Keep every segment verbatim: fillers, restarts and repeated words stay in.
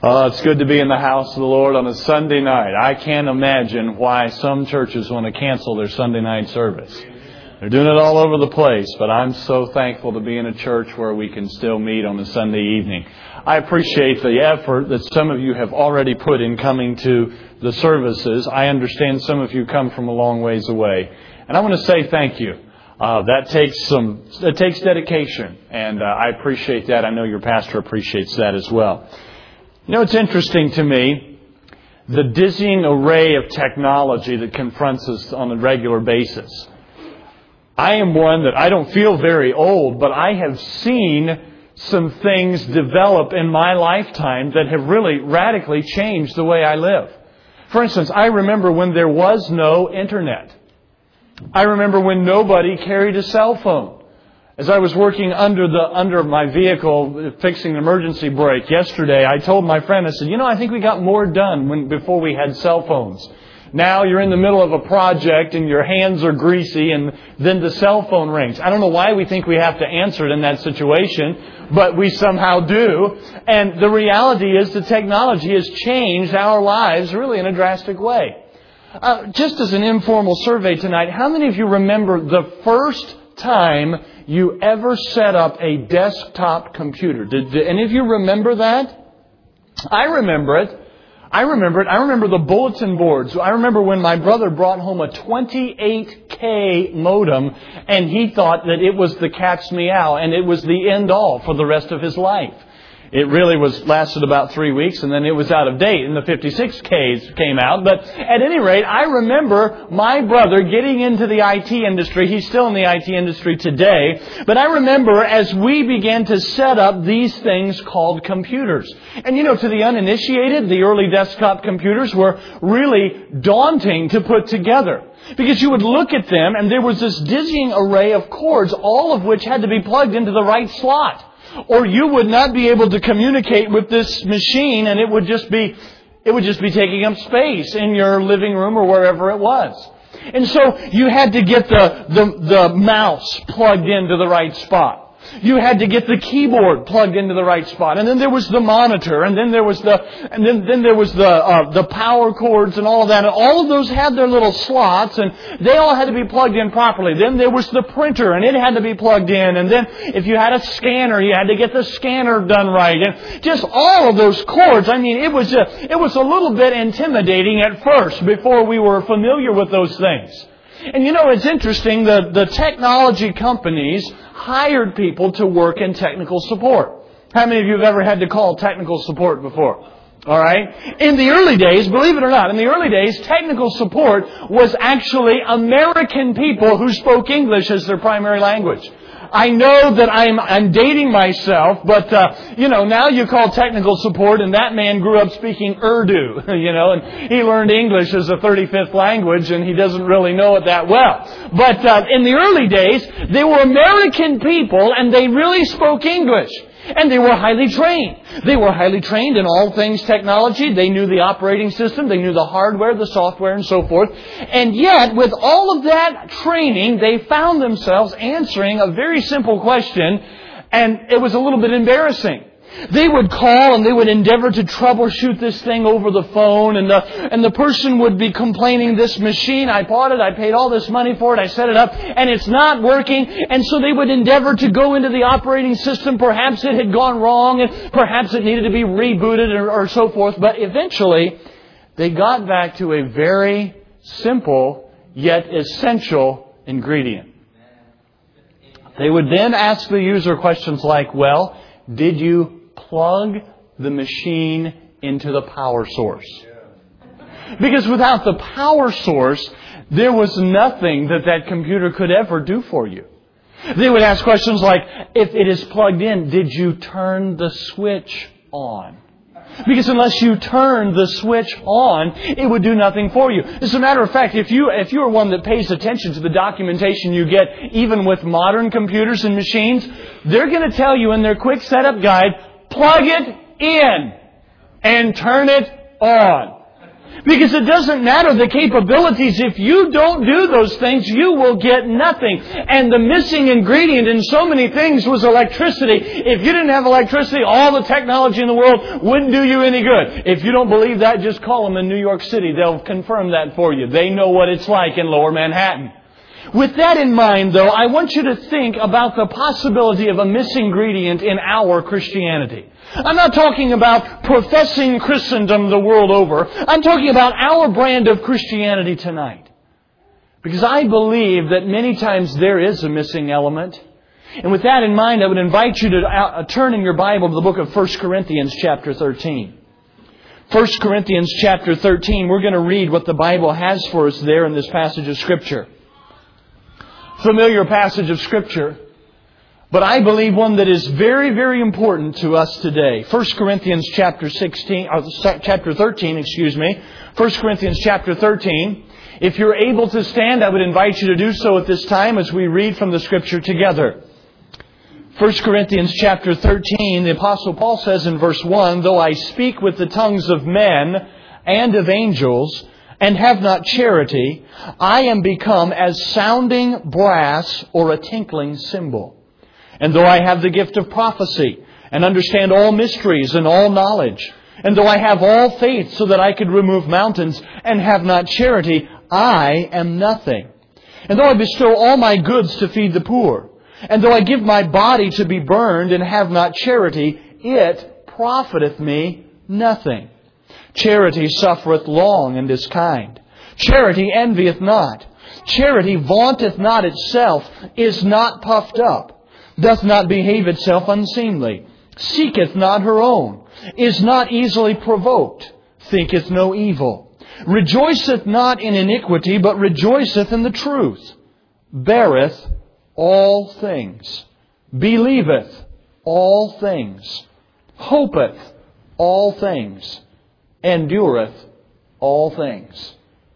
Uh, it's good to be in the house of the Lord on a Sunday night. I can't imagine why some churches want to cancel their Sunday night service. They're doing it all over the place, but I'm so thankful to be in a church where we can still meet on a Sunday evening. I appreciate the effort that some of you have already put in coming to the services. I understand some of you come from a long ways away. And I want to say thank you. Uh, that takes some, it takes dedication, and uh, I appreciate that. I know your pastor appreciates that as well. You know, it's interesting to me, the dizzying array of technology that confronts us on a regular basis. I am one that I don't feel very old, but I have seen some things develop in my lifetime that have really radically changed the way I live. For instance, I remember when there was no internet. I remember when nobody carried a cell phone. As I was working under the under my vehicle fixing an emergency brake yesterday, I told my friend, I said, you know, I think we got more done when before we had cell phones. Now you're in the middle of a project and your hands are greasy and then the cell phone rings. I don't know why we think we have to answer it in that situation, but we somehow do. And the reality is the technology has changed our lives really in a drastic way. Uh, just as an informal survey tonight, how many of you remember the first time you ever set up a desktop computer? Did, did any of you remember that? I remember it. I remember it. I remember the bulletin boards. I remember when my brother brought home a twenty-eight K modem and he thought that it was the cat's meow and it was the end all for the rest of his life. It really was lasted about three weeks and then it was out of date and the fifty-six Ks came out. But at any rate, I remember my brother getting into the I T industry. He's still in the I T industry today. But I remember as we began to set up these things called computers. And you know, to the uninitiated, the early desktop computers were really daunting to put together. Because you would look at them and there was this dizzying array of cords, all of which had to be plugged into the right slot. Or you would not be able to communicate with this machine and it would just be, it would just be taking up space in your living room or wherever it was. And so you had to get the, the, the mouse plugged into the right spot. You had to get the keyboard plugged into the right spot. And then there was the monitor. And then there was the, and then, then there was the, uh, the power cords and all of that. And all of those had their little slots and they all had to be plugged in properly. Then there was the printer and it had to be plugged in. And then if you had a scanner, you had to get the scanner done right. And just all of those cords. I mean, it was a, it was a little bit intimidating at first before we were familiar with those things. And you know, it's interesting that the technology companies hired people to work in technical support. How many of you have ever had to call technical support before? All right. In the early days, believe it or not, in the early days, technical support was actually American people who spoke English as their primary language. I know that I'm, I'm dating myself, but, uh, you know, now you call technical support and that man grew up speaking Urdu, you know, and he learned English as a thirty-fifth language and he doesn't really know it that well. But, uh, in the early days, they were American people and they really spoke English. And they were highly trained. They were highly trained in all things technology. They knew the operating system. They knew the hardware, the software, and so forth. And yet, with all of that training, they found themselves answering a very simple question. And it was a little bit embarrassing. They would call and they would endeavor to troubleshoot this thing over the phone. And the, and the person would be complaining, this machine, I bought it, I paid all this money for it, I set it up, and it's not working. And so they would endeavor to go into the operating system. Perhaps it had gone wrong and perhaps it needed to be rebooted or, or so forth. But eventually, they got back to a very simple yet essential ingredient. They would then ask the user questions like, well, did you plug the machine into the power source? Because without the power source, there was nothing that that computer could ever do for you. They would ask questions like, if it is plugged in, did you turn the switch on? Because unless you turn the switch on, it would do nothing for you. As a matter of fact, if you if you are one that pays attention to the documentation you get, even with modern computers and machines, they're going to tell you in their quick setup guide, plug it in and turn it on. Because it doesn't matter the capabilities. If you don't do those things, you will get nothing. And the missing ingredient in so many things was electricity. If you didn't have electricity, all the technology in the world wouldn't do you any good. If you don't believe that, just call them in New York City. They'll confirm that for you. They know what it's like in Lower Manhattan. With that in mind, though, I want you to think about the possibility of a missing ingredient in our Christianity. I'm not talking about professing Christendom the world over. I'm talking about our brand of Christianity tonight. Because I believe that many times there is a missing element. And with that in mind, I would invite you to uh, turn in your Bible to the book of First Corinthians chapter thirteen. First Corinthians chapter thirteen, we're going to read what the Bible has for us there in this passage of Scripture. Familiar passage of Scripture, but I believe one that is very, very important to us today. First Corinthians chapter sixteen, or chapter thirteen, excuse me. First Corinthians chapter thirteen. If you're able to stand, I would invite you to do so at this time as we read from the Scripture together. First Corinthians chapter thirteen, the Apostle Paul says in verse one, "Though I speak with the tongues of men and of angels, and have not charity, I am become as sounding brass or a tinkling cymbal. And though I have the gift of prophecy, and understand all mysteries and all knowledge, and though I have all faith so that I could remove mountains, and have not charity, I am nothing. And though I bestow all my goods to feed the poor, and though I give my body to be burned, and have not charity, it profiteth me nothing. Charity suffereth long and is kind. Charity envieth not. Charity vaunteth not itself, is not puffed up, doth not behave itself unseemly, seeketh not her own, is not easily provoked, thinketh no evil, rejoiceth not in iniquity, but rejoiceth in the truth, beareth all things, believeth all things, hopeth all things, endureth all things.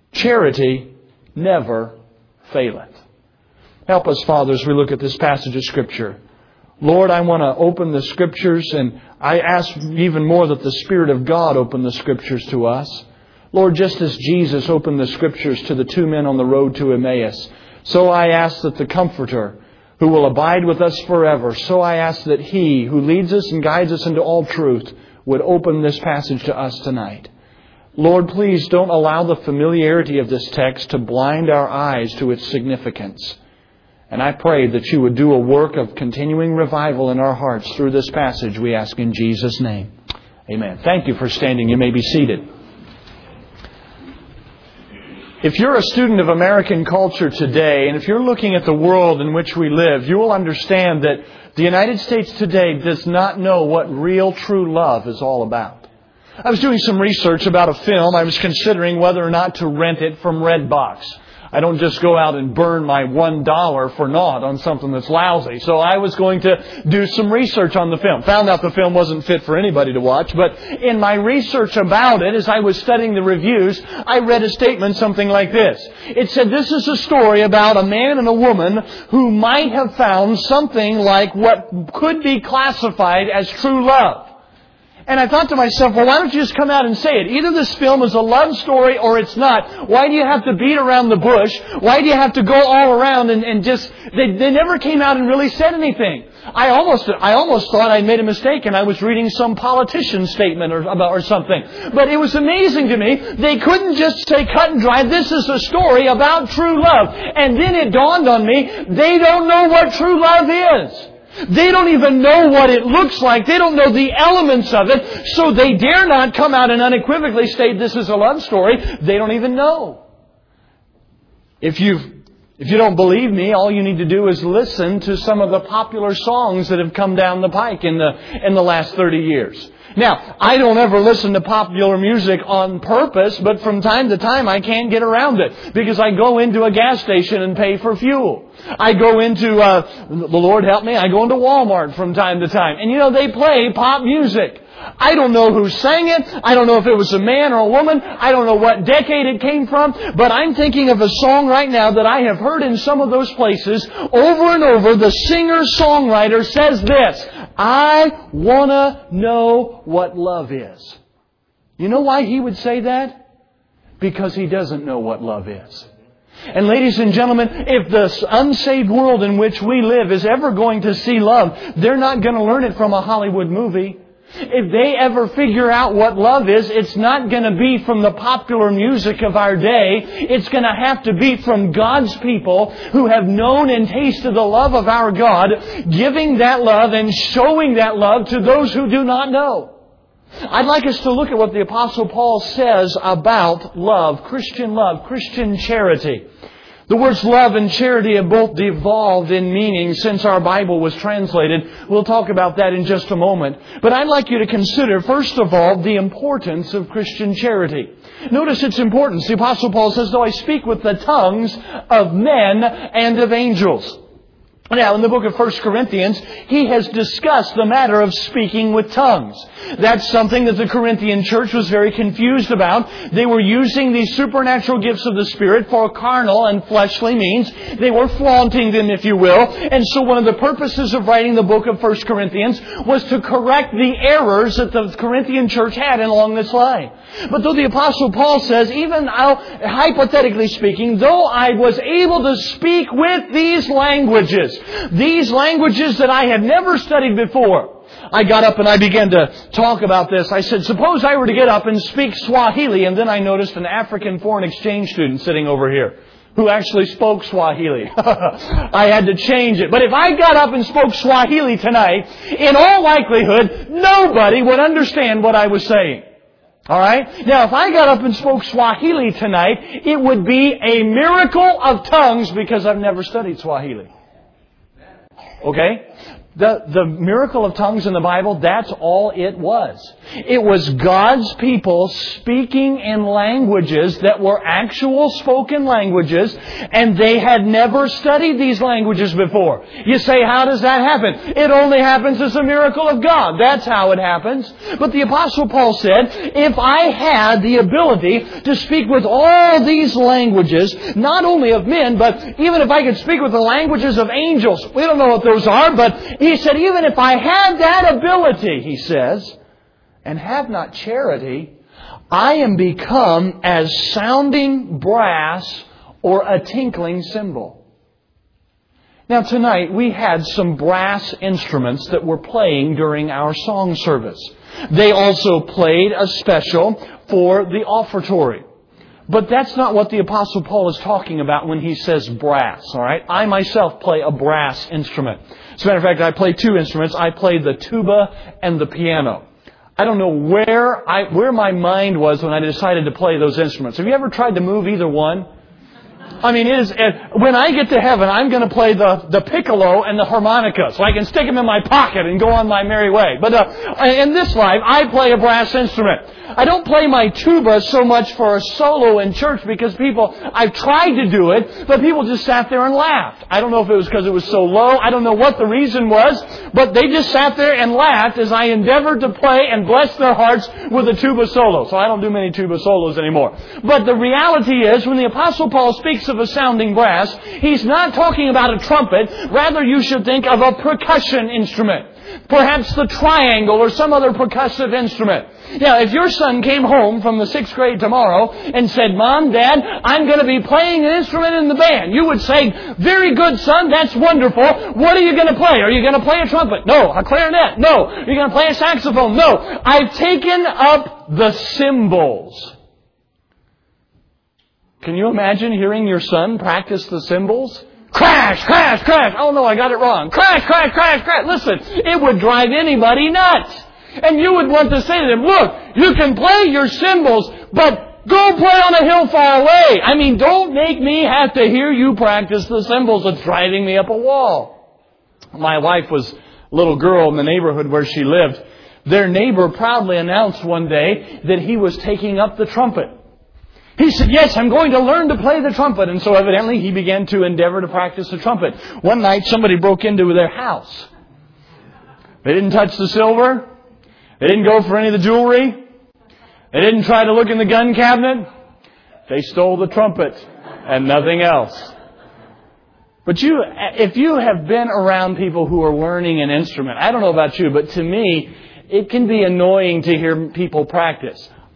Charity never faileth." Help us, Father, as we look at this passage of Scripture. Lord, I want to open the Scriptures, and I ask even more that the Spirit of God open the Scriptures to us. Lord, just as Jesus opened the Scriptures to the two men on the road to Emmaus, so I ask that the Comforter, who will abide with us forever, so I ask that He, who leads us and guides us into all truth, would open this passage to us tonight. Lord, please don't allow the familiarity of this text to blind our eyes to its significance. And I pray that you would do a work of continuing revival in our hearts through this passage, we ask in Jesus' name. Amen. Thank you for standing. You may be seated. If you're a student of American culture today, and if you're looking at the world in which we live, you will understand that the United States today does not know what real, true love is all about. I was doing some research about a film. I was considering whether or not to rent it from Redbox. I don't just go out and burn my one dollar for naught on something that's lousy. So I was going to do some research on the film. Found out the film wasn't fit for anybody to watch. But in my research about it, as I was studying the reviews, I read a statement something like this. It said, this is a story about a man and a woman who might have found something like what could be classified as true love. And I thought to myself, well, why don't you just come out and say it? Either this film is a love story or it's not. Why do you have to beat around the bush? Why do you have to go all around and, and just... They, they never came out and really said anything. I almost I almost thought I'd made a mistake and I was reading some politician's statement or, about, or something. But it was amazing to me. They couldn't just say cut and dry, this is a story about true love. And then it dawned on me, they don't know what true love is. They don't even know what it looks like. They don't know the elements of it. So they dare not come out and unequivocally state this is a love story. They don't even know. If you've If you don't believe me, all you need to do is listen to some of the popular songs that have come down the pike in the in the last thirty years. Now, I don't ever listen to popular music on purpose, but from time to time I can't get around it because I go into a gas station and pay for fuel. I go into, uh, the Lord help me, I go into Walmart from time to time. And you know, they play pop music. I don't know who sang it. I don't know if it was a man or a woman. I don't know what decade it came from. But I'm thinking of a song right now that I have heard in some of those places over and over. The singer-songwriter says this, I want to know what love is. You know why he would say that? because he doesn't know what love is. And ladies and gentlemen, if the unsaved world in which we live is ever going to see love, they're not going to learn it from a Hollywood movie. If they ever figure out what love is, it's not going to be from the popular music of our day. It's going to have to be from God's people who have known and tasted the love of our God, giving that love and showing that love to those who do not know. I'd like us to look at what the Apostle Paul says about love, Christian love, Christian charity. The words love and charity have both devolved in meaning since our Bible was translated. We'll talk about that in just a moment. But I'd like you to consider, first of all, the importance of Christian charity. Notice its importance. The Apostle Paul says, though I speak with the tongues of men and of angels. Now, in the book of First Corinthians, he has discussed the matter of speaking with tongues. That's something that the Corinthian church was very confused about. They were using these supernatural gifts of the Spirit for carnal and fleshly means. They were flaunting them, if you will. And so one of the purposes of writing the book of First Corinthians was to correct the errors that the Corinthian church had along this line. But though the Apostle Paul says, even hypothetically speaking, though I was able to speak with these languages, these languages that I had never studied before, I got up and I began to talk about this. I said, suppose I were to get up and speak Swahili, and then I noticed an African foreign exchange student sitting over here who actually spoke Swahili. I had to change it. But if I got up and spoke Swahili tonight, in all likelihood, nobody would understand what I was saying. All right? Now, if I got up and spoke Swahili tonight, it would be a miracle of tongues because I've never studied Swahili. Okay? The, the miracle of tongues in the Bible, that's all it was. It was God's people speaking in languages that were actual spoken languages, and they had never studied these languages before. You say, how does that happen? It only happens as a miracle of God. That's how it happens. But the Apostle Paul said, if I had the ability to speak with all these languages, not only of men, but even if I could speak with the languages of angels, we don't know what those are, but he said, even if I had that ability, he says, and have not charity, I am become as sounding brass or a tinkling cymbal. Now tonight we had some brass instruments that were playing during our song service. They also played a special for the offertory. But that's not what the Apostle Paul is talking about when he says brass, all right? I myself play a brass instrument. As a matter of fact, I play two instruments. I play the tuba and the piano. I don't know where I where my mind was when I decided to play those instruments. Have you ever tried to move either one? I mean, it is, when I get to heaven, I'm going to play the, the piccolo and the harmonica so I can stick them in my pocket and go on my merry way. But uh, in this life, I play a brass instrument. I don't play my tuba so much for a solo in church because people, I've tried to do it, but people just sat there and laughed. I don't know if it was because it was so low. I don't know what the reason was, but they just sat there and laughed as I endeavored to play and bless their hearts with a tuba solo. So I don't do many tuba solos anymore. But the reality is, when the Apostle Paul speaks of a sounding brass, he's not talking about a trumpet. Rather, you should think of a percussion instrument. Perhaps the triangle or some other percussive instrument. Now, if your son came home from the sixth grade tomorrow and said, Mom, Dad, I'm going to be playing an instrument in the band, you would say, very good, son, that's wonderful. What are you going to play? Are you going to play a trumpet? No. A clarinet? No. Are you going to play a saxophone? No. I've taken up the cymbals. Can you imagine hearing your son practice the cymbals? Crash, crash, crash. Oh no, I got it wrong. Crash, crash, crash, crash. Listen, it would drive anybody nuts. And you would want to say to them, look, you can play your cymbals, but go play on a hill far away. I mean, don't make me have to hear you practice the cymbals. It's driving me up a wall. My wife was a little girl in the neighborhood where she lived. Their neighbor proudly announced one day that he was taking up the trumpet. He said, yes, I'm going to learn to play the trumpet. And so evidently he began to endeavor to practice the trumpet. One night somebody broke into their house. They didn't touch the silver. They didn't go for any of the jewelry. They didn't try to look in the gun cabinet. They stole the trumpet and nothing else. But you, if you have been around people who are learning an instrument, I don't know about you, but to me, it can be annoying to hear people practice.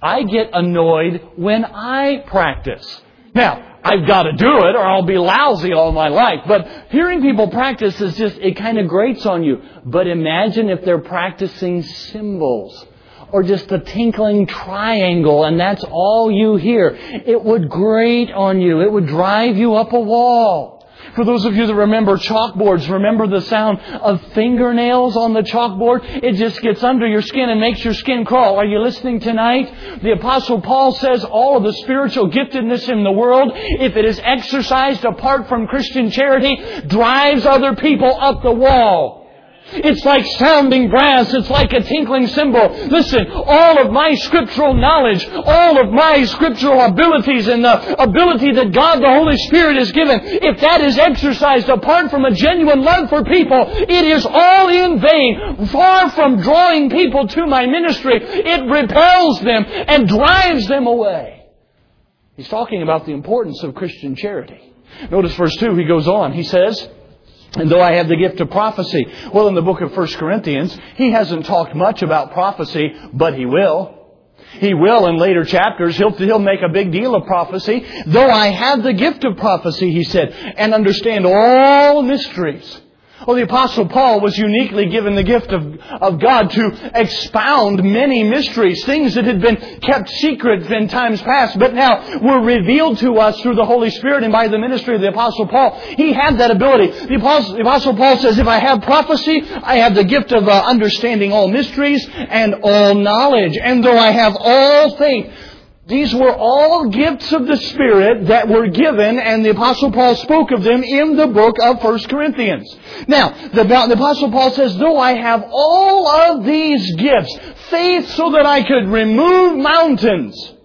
I get annoyed when I practice. Now, I've got to do it or I'll be lousy all my life. But hearing people practice is just, it kind of grates on you. But imagine if they're practicing cymbals or just a tinkling triangle and that's all you hear. It would grate on you. It would drive you up a wall. For those of you that remember chalkboards, remember the sound of fingernails on the chalkboard? It just gets under your skin and makes your skin crawl. Are you listening tonight? The Apostle Paul says all of the spiritual giftedness in the world, if it is exercised apart from Christian charity, drives other people up the wall. It's like sounding brass. It's like a tinkling cymbal. Listen, all of my scriptural knowledge, all of my scriptural abilities and the ability that God the Holy Spirit has given, if that is exercised apart from a genuine love for people, it is all in vain. Far from drawing people to my ministry, it repels them and drives them away. He's talking about the importance of Christian charity. Notice verse two, he goes on. He says, and though I have the gift of prophecy. Well, in the book of First Corinthians, he hasn't talked much about prophecy, but he will. He will in later chapters. He'll, he'll make a big deal of prophecy. Though I have the gift of prophecy, he said, and understand all mysteries. Well, the Apostle Paul was uniquely given the gift of, of God to expound many mysteries, things that had been kept secret in times past, but now were revealed to us through the Holy Spirit and by the ministry of the Apostle Paul. He had that ability. The Apostle, the Apostle Paul says, if I have prophecy, I have the gift of uh, understanding all mysteries and all knowledge. And though I have all faith, these were all gifts of the Spirit that were given, and the Apostle Paul spoke of them in the book of First Corinthians. Now, the, the Apostle Paul says, though I have all of these gifts, faith so that I could remove mountains,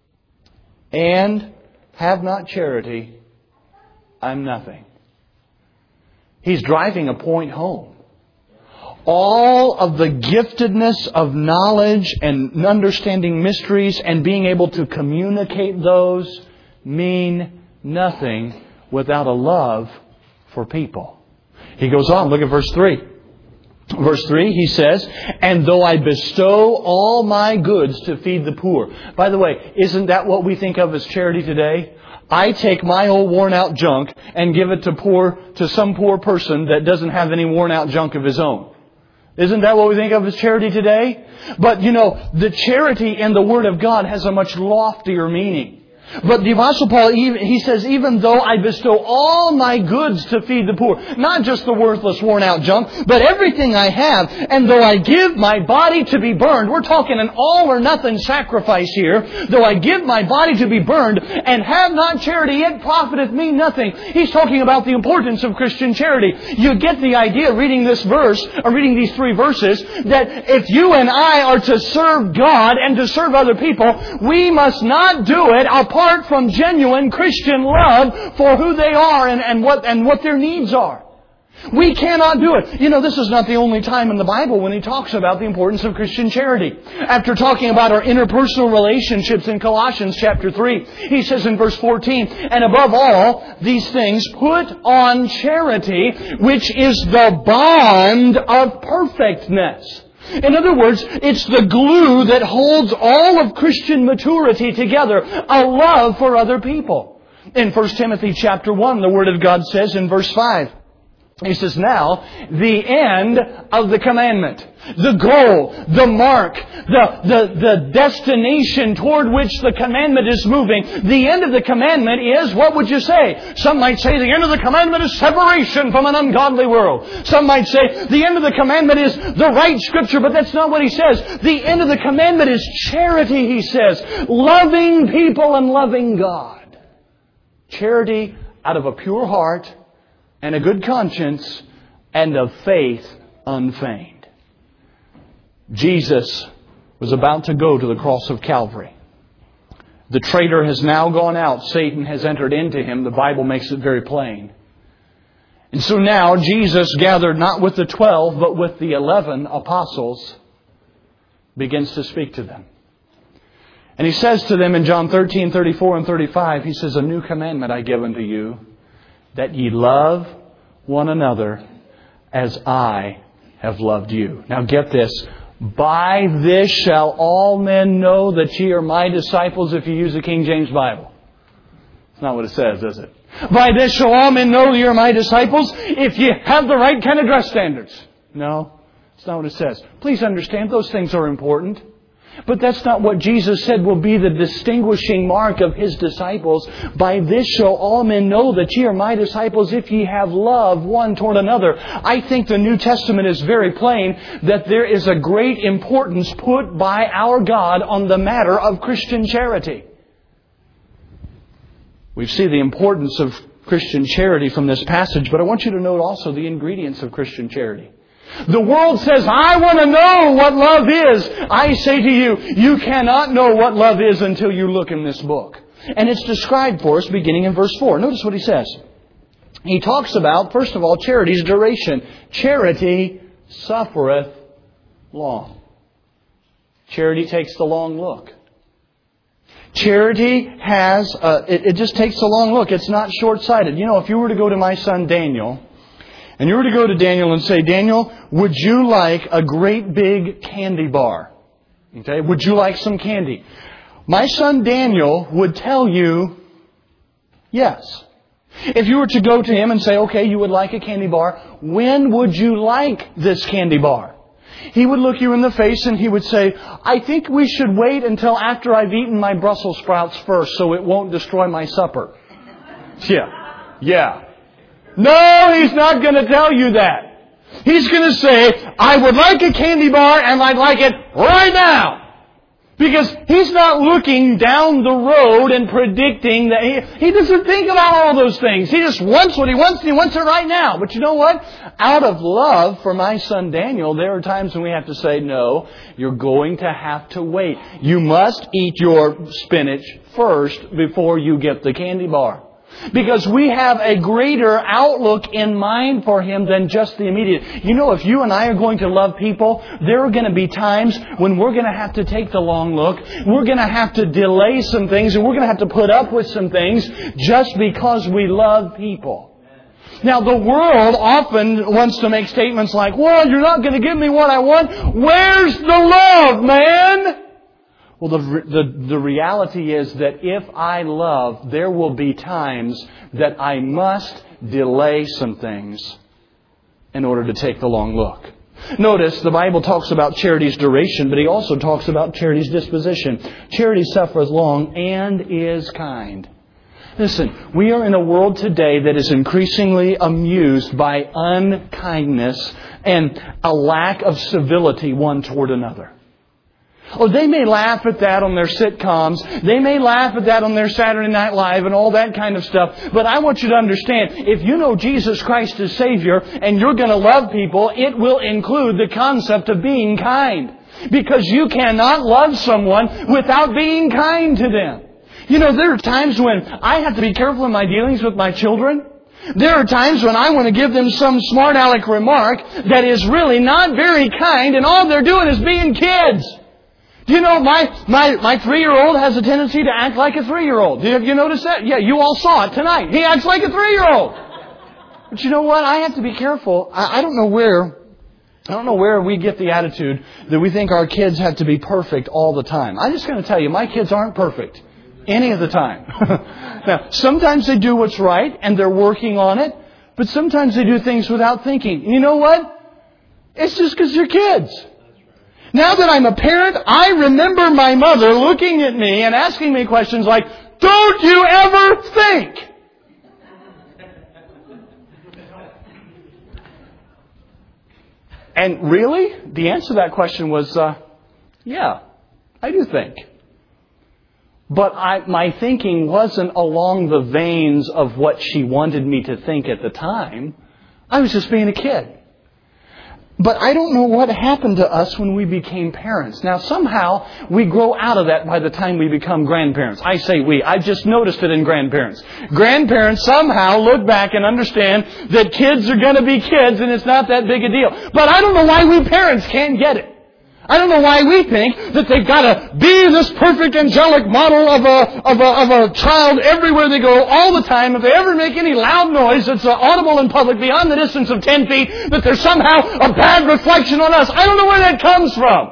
and have not charity, I'm nothing. He's driving a point home. All of the giftedness of knowledge and understanding mysteries and being able to communicate those mean nothing without a love for people. He goes on, look at verse three. Verse three, he says, and though I bestow all my goods to feed the poor. By the way, isn't that what we think of as charity today? I take my old worn out junk and give it to poor, to some poor person that doesn't have any worn out junk of his own. Isn't that what we think of as charity today? But, you know, the charity in the Word of God has a much loftier meaning. But the Apostle Paul, he says, even though I bestow all my goods to feed the poor, not just the worthless, worn out junk, but everything I have, and though I give my body to be burned, we're talking an all or nothing sacrifice here, though I give my body to be burned, and have not charity, it profiteth me nothing. He's talking about the importance of Christian charity. You get the idea reading this verse, or reading these three verses, that if you and I are to serve God and to serve other people, we must not do it apart Apart from genuine Christian love for who they are and, and what and what their needs are. We cannot do it. You know, this is not the only time in the Bible when he talks about the importance of Christian charity. After talking about our interpersonal relationships in Colossians chapter three, he says in verse fourteen, and above all these things, put on charity, which is the bond of perfectness. In other words, it's the glue that holds all of Christian maturity together, a love for other people. In First Timothy chapter one, the Word of God says in verse five, he says, now, the end of the commandment, the goal, the mark, the, the, the destination toward which the commandment is moving, the end of the commandment is, what would you say? Some might say the end of the commandment is separation from an ungodly world. Some might say the end of the commandment is the right Scripture, but that's not what he says. The end of the commandment is charity, he says. Loving people and loving God. Charity out of a pure heart and a good conscience, and of faith unfeigned. Jesus was about to go to the cross of Calvary. The traitor has now gone out. Satan has entered into him. The Bible makes it very plain. And so now Jesus, gathered not with the twelve, but with the eleven apostles, begins to speak to them. And he says to them in John thirteen, thirty-four and thirty-five, he says, a new commandment I give unto you, that ye love one another as I have loved you. Now get this. By this shall all men know that ye are my disciples, if you use the King James Bible. That's not what it says, is it? By this shall all men know ye are my disciples, if ye have the right kind of dress standards. No, that's not what it says. Please understand, those things are important. But that's not what Jesus said will be the distinguishing mark of His disciples. By this shall all men know that ye are my disciples, if ye have love one toward another. I think the New Testament is very plain that there is a great importance put by our God on the matter of Christian charity. We see the importance of Christian charity from this passage, but I want you to note also the ingredients of Christian charity. The world says, I want to know what love is. I say to you, you cannot know what love is until you look in this book. And it's described for us beginning in verse four. Notice what he says. He talks about, first of all, charity's duration. Charity suffereth long. Charity takes the long look. Charity has, uh, it, it just takes a long look. It's not short-sighted. You know, if you were to go to my son Daniel, and you were to go to Daniel and say, Daniel, would you like a great big candy bar? Okay, would you like some candy? My son Daniel would tell you, yes. If you were to go to him and say, okay, you would like a candy bar, when would you like this candy bar? He would look you in the face and he would say, I think we should wait until after I've eaten my Brussels sprouts first so it won't destroy my supper. Yeah, yeah. No, he's not going to tell you that. He's going to say, I would like a candy bar and I'd like it right now. Because he's not looking down the road and predicting that he, he doesn't think about all those things. He just wants what he wants and he wants it right now. But you know what? Out of love for my son Daniel, there are times when we have to say, no, you're going to have to wait. You must eat your spinach first before you get the candy bar. Because we have a greater outlook in mind for Him than just the immediate. You know, if you and I are going to love people, there are going to be times when we're going to have to take the long look. We're going to have to delay some things, and we're going to have to put up with some things just because we love people. Now, the world often wants to make statements like, well, you're not going to give me what I want. Where's the love, man? Well, the, the the reality is that if I love, there will be times that I must delay some things in order to take the long look. Notice the Bible talks about charity's duration, but He also talks about charity's disposition. Charity suffers long and is kind. Listen, we are in a world today that is increasingly amused by unkindness and a lack of civility one toward another. Oh, they may laugh at that on their sitcoms. They may laugh at that on their Saturday Night Live and all that kind of stuff. But I want you to understand, if you know Jesus Christ as Savior and you're going to love people, it will include the concept of being kind. Because you cannot love someone without being kind to them. You know, there are times when I have to be careful in my dealings with my children. There are times when I want to give them some smart aleck remark that is really not very kind, and all they're doing is being kids. Do you know, my, my, my three-year-old has a tendency to act like a three-year-old. Have you noticed that? Yeah, you all saw it tonight. He acts like a three-year-old. But you know what? I have to be careful. I, I don't know where, I don't know where we get the attitude that we think our kids have to be perfect all the time. I'm just going to tell you, my kids aren't perfect any of the time. Now, sometimes they do what's right and they're working on it, but sometimes they do things without thinking. You know what? It's just because they're kids. Now that I'm a parent, I remember my mother looking at me and asking me questions like, don't you ever think? And really, the answer to that question was, uh, yeah, I do think. But I, my thinking wasn't along the veins of what she wanted me to think at the time. I was just being a kid. But I don't know what happened to us when we became parents. Now, somehow we grow out of that by the time we become grandparents. I say we. I've just noticed it in grandparents. Grandparents somehow look back and understand that kids are going to be kids and it's not that big a deal. But I don't know why we parents can't get it. I don't know why we think that they've got to be this perfect angelic model of a, of a, of a child everywhere they go all the time. If they ever make any loud noise that's uh, audible in public beyond the distance of ten feet, that they're somehow a bad reflection on us. I don't know where that comes from.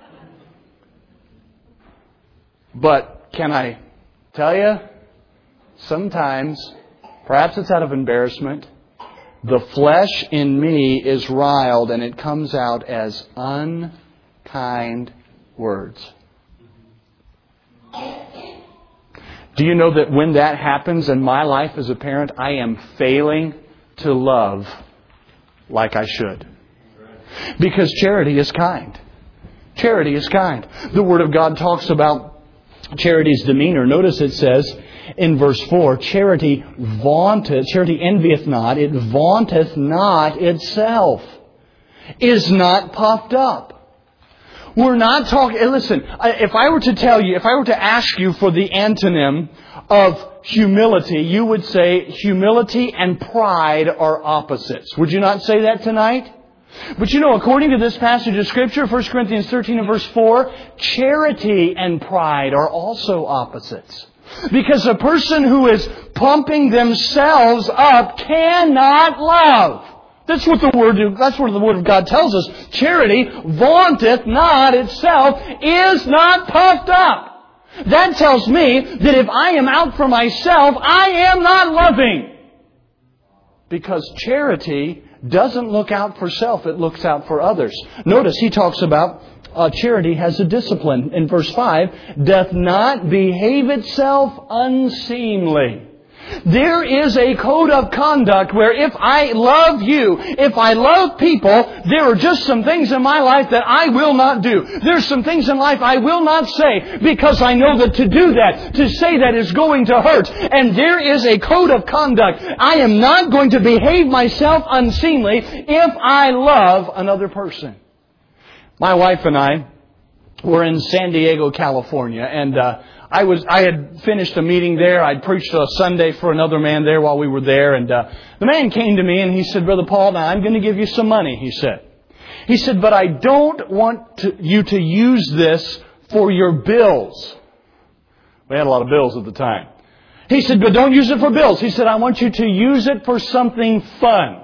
But can I tell you, sometimes, perhaps it's out of embarrassment, the flesh in me is riled and it comes out as unkind words. Do you know that when that happens in my life as a parent, I am failing to love like I should? Because charity is kind. Charity is kind. The Word of God talks about charity's demeanor. Notice it says in verse four, charity vaunteth, charity envieth not, it vaunteth not itself, is not puffed up. We're not talking, listen, if I were to tell you, if I were to ask you for the antonym of humility, you would say humility and pride are opposites. Would you not say that tonight? But you know, according to this passage of Scripture, First Corinthians thirteen and verse four, charity and pride are also opposites. Because a person who is pumping themselves up cannot love. That's what the word, that's what the Word of God tells us. Charity vaunteth not itself, is not puffed up. That tells me that if I am out for myself, I am not loving. Because charity doesn't look out for self, it looks out for others. Notice he talks about uh, charity has a discipline. In verse five, doth not behave itself unseemly. There is a code of conduct where if I love you, if I love people, there are just some things in my life that I will not do. There's some things in life I will not say because I know that to do that, to say that is going to hurt. And there is a code of conduct. I am not going to behave myself unseemly if I love another person. My wife and I were in San Diego, California, and uh, I was I had finished a meeting there. I'd preached a Sunday for another man there while we were there. And uh, the man came to me and he said, Brother Paul, now I'm going to give you some money, he said. He said, but I don't want to, you to use this for your bills. We had a lot of bills at the time. He said, but don't use it for bills. He said, I want you to use it for something fun.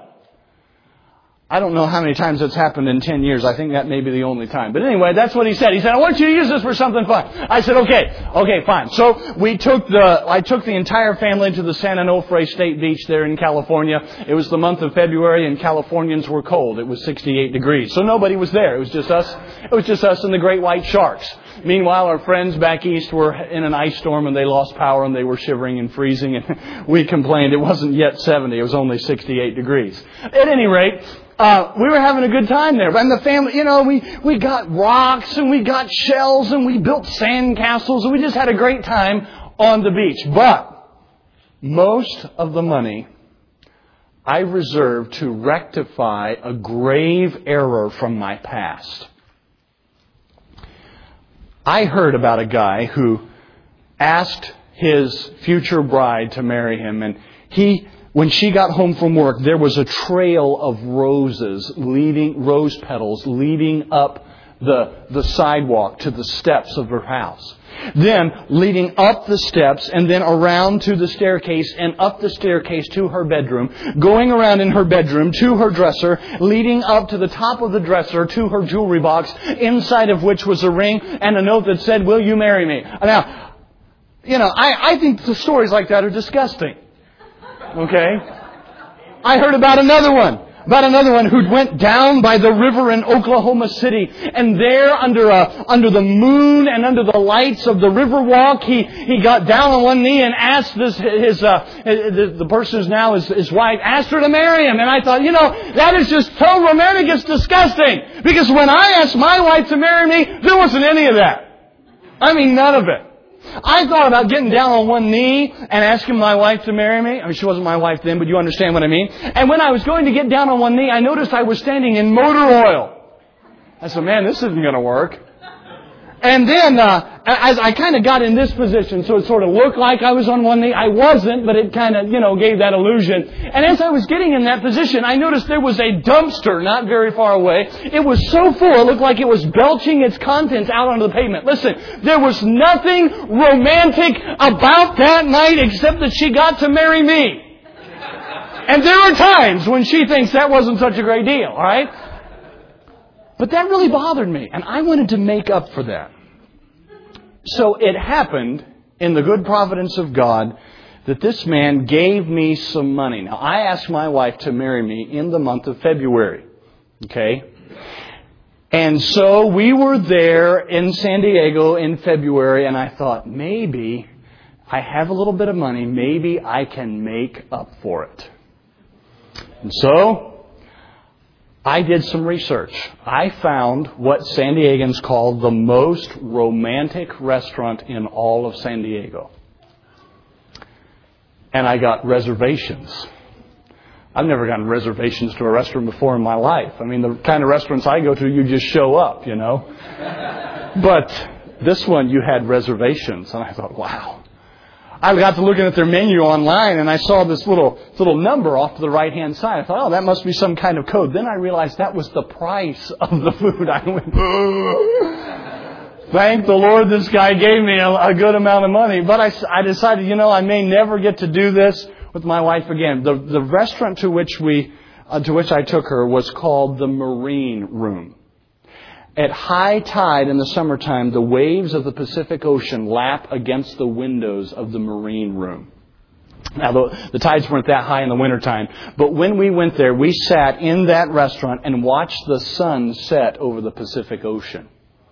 I don't know how many times that's happened in ten years. I think that may be the only time. But anyway, that's what he said. He said, I want you to use this for something fun. I said, okay, okay, fine. So we took the, I took the entire family to the San Onofre State Beach there in California. It was the month of February and Californians were cold. It was sixty-eight degrees. So nobody was there. It was just us. It was just us and the great white sharks. Meanwhile, our friends back east were in an ice storm and they lost power and they were shivering and freezing. And we complained it wasn't yet seventy. It was only sixty-eight degrees. At any rate, Uh, we were having a good time there. And the family, you know, we, we got rocks and we got shells and we built sand castles and we just had a great time on the beach. But most of the money I reserved to rectify a grave error from my past. I heard about a guy who asked his future bride to marry him, and he when she got home from work, there was a trail of roses leading, rose petals leading up the, the sidewalk to the steps of her house. Then leading up the steps and then around to the staircase and up the staircase to her bedroom, going around in her bedroom to her dresser, leading up to the top of the dresser to her jewelry box, inside of which was a ring and a note that said, will you marry me? Now, you know, I, I think the stories like that are disgusting. Okay? I heard about another one. About another one who went down by the river in Oklahoma City. And there under a, under the moon and under the lights of the river walk, he, he got down on one knee and asked this, his, uh, the, the person who's now his, his wife, asked her to marry him. And I thought, you know, that is just so romantic, it's disgusting. Because when I asked my wife to marry me, there wasn't any of that. I mean, none of it. I thought about getting down on one knee and asking my wife to marry me. I mean, she wasn't my wife then, but you understand what I mean. And when I was going to get down on one knee, I noticed I was standing in motor oil. I said, man, this isn't going to work. And then, uh, as I kind of got in this position, so it sort of looked like I was on one knee. I wasn't, but it kind of, you know, gave that illusion. And as I was getting in that position, I noticed there was a dumpster not very far away. It was so full, it looked like it was belching its contents out onto the pavement. Listen, there was nothing romantic about that night except that she got to marry me. And there are times when she thinks that wasn't such a great deal, all right? But that really bothered me, and I wanted to make up for that. So it happened in the good providence of God that this man gave me some money. Now, I asked my wife to marry me in the month of February. Okay? And so we were there in San Diego in February, and I thought, maybe I have a little bit of money. Maybe I can make up for it. And so I did some research. I found what San Diegans call the most romantic restaurant in all of San Diego. And I got reservations. I've never gotten reservations to a restaurant before in my life. I mean, the kind of restaurants I go to, you just show up, you know. But this one, you had reservations. And I thought, wow. I got to looking at their menu online, and I saw this little little number off to the right-hand side. I thought, oh, that must be some kind of code. Then I realized that was the price of the food. I went, oh. Thank the Lord this guy gave me a, a good amount of money. But I, I decided, you know, I may never get to do this with my wife again. The, the restaurant to which we uh, to which I took her was called the Marine Room. At high tide in the summertime, the waves of the Pacific Ocean lap against the windows of the Marine Room. Now, the, the tides weren't that high in the wintertime, but when we went there, we sat in that restaurant and watched the sun set over the Pacific Ocean.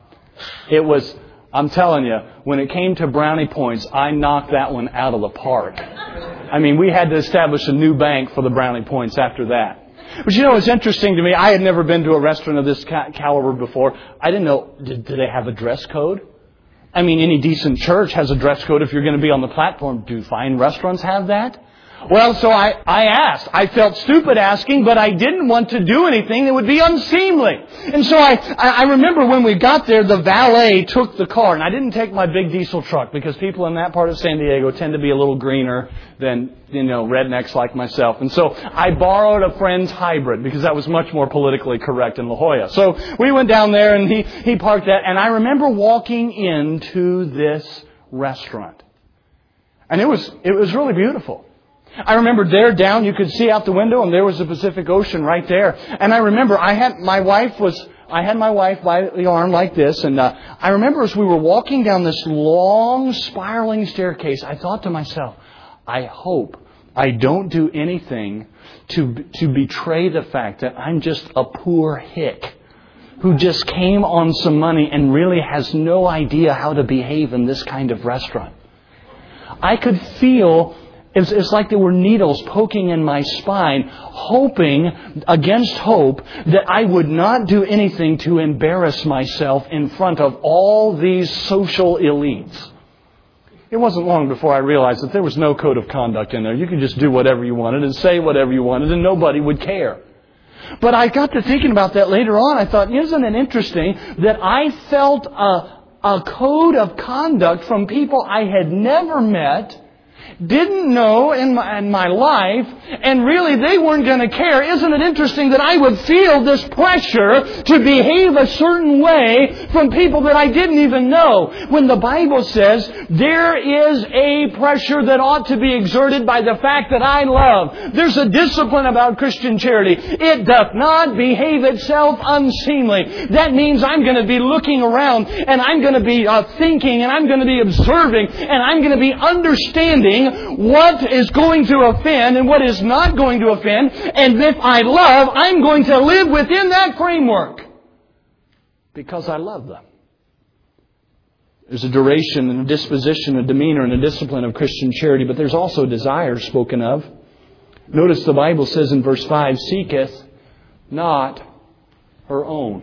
It was, I'm telling you, when it came to brownie points, I knocked that one out of the park. I mean, we had to establish a new bank for the brownie points after that. But you know, it's interesting to me. I had never been to a restaurant of this caliber before. I didn't know, did, do they have a dress code? I mean, any decent church has a dress code if you're going to be on the platform. Do fine restaurants have that? Well, so I, I asked. I felt stupid asking, but I didn't want to do anything that would be unseemly. And so I, I remember when we got there, the valet took the car. And I didn't take my big diesel truck because people in that part of San Diego tend to be a little greener than, you know, rednecks like myself. And so I borrowed a friend's hybrid because that was much more politically correct in La Jolla. So we went down there and he, he parked that. And I remember walking into this restaurant. And it was, it was really beautiful. I remember there down, you could see out the window, and there was the Pacific Ocean right there. And I remember I had my wife was I had my wife by the arm like this, and uh, I remember as we were walking down this long spiraling staircase, I thought to myself, I hope I don't do anything to to betray the fact that I'm just a poor hick who just came on some money and really has no idea how to behave in this kind of restaurant. I could feel It's, it's like there were needles poking in my spine, hoping against hope that I would not do anything to embarrass myself in front of all these social elites. It wasn't long before I realized that there was no code of conduct in there. You could just do whatever you wanted and say whatever you wanted and nobody would care. But I got to thinking about that later on. I thought, isn't it interesting that I felt a, a code of conduct from people I had never met, didn't know in my, in my life, and really they weren't going to care. Isn't it interesting that I would feel this pressure to behave a certain way from people that I didn't even know? When the Bible says there is a pressure that ought to be exerted by the fact that I love. There's a discipline about Christian charity. It doth not behave itself unseemly. That means I'm going to be looking around, and I'm going to be uh, thinking, and I'm going to be observing, and I'm going to be understanding what is going to offend and what is not going to offend. And if I love, I'm going to live within that framework because I love them. There's a duration and a disposition, a demeanor and a discipline of Christian charity, but there's also desire spoken of. Notice the Bible says in verse five, seeketh not her own.